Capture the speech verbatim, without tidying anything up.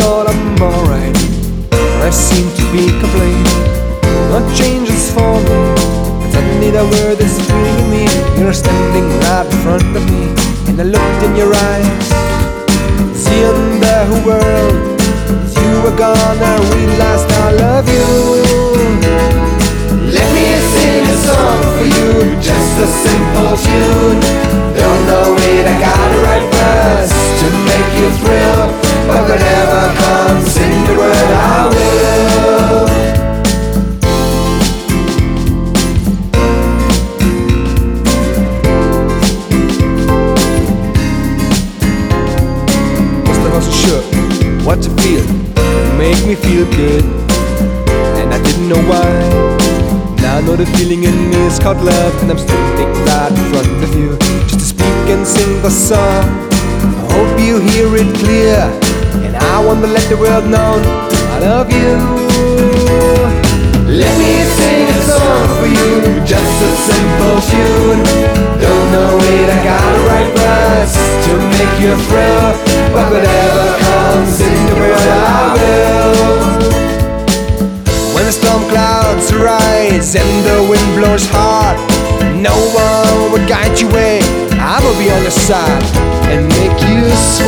thought I'm alright, I seem to be complaining. No changes for me, and suddenly the word is feeling me. You're standing right in front of me, and I looked in your eyes, seeing the whole world. You were gone, I realized I love you. Let me sing a song for you, just a simple tune. Don't know it, I got the right verse to make you thrill, but whatever comes in the world I will. First I wasn't sure what to feel, make me feel good, and I didn't know why. Now I know the feeling in me is called love, and I'm standing right in front of you, just to speak and sing the song. I hope you hear it clear, and I want to let the world know I love you. Let me sing a song for you, just a simple tune. Don't know it, I got the right verse to make you thrill, but whatever comes in the world I will. When the storm clouds rise and the wind blows hard, no one will guide you away. I will be on your side and make you smile.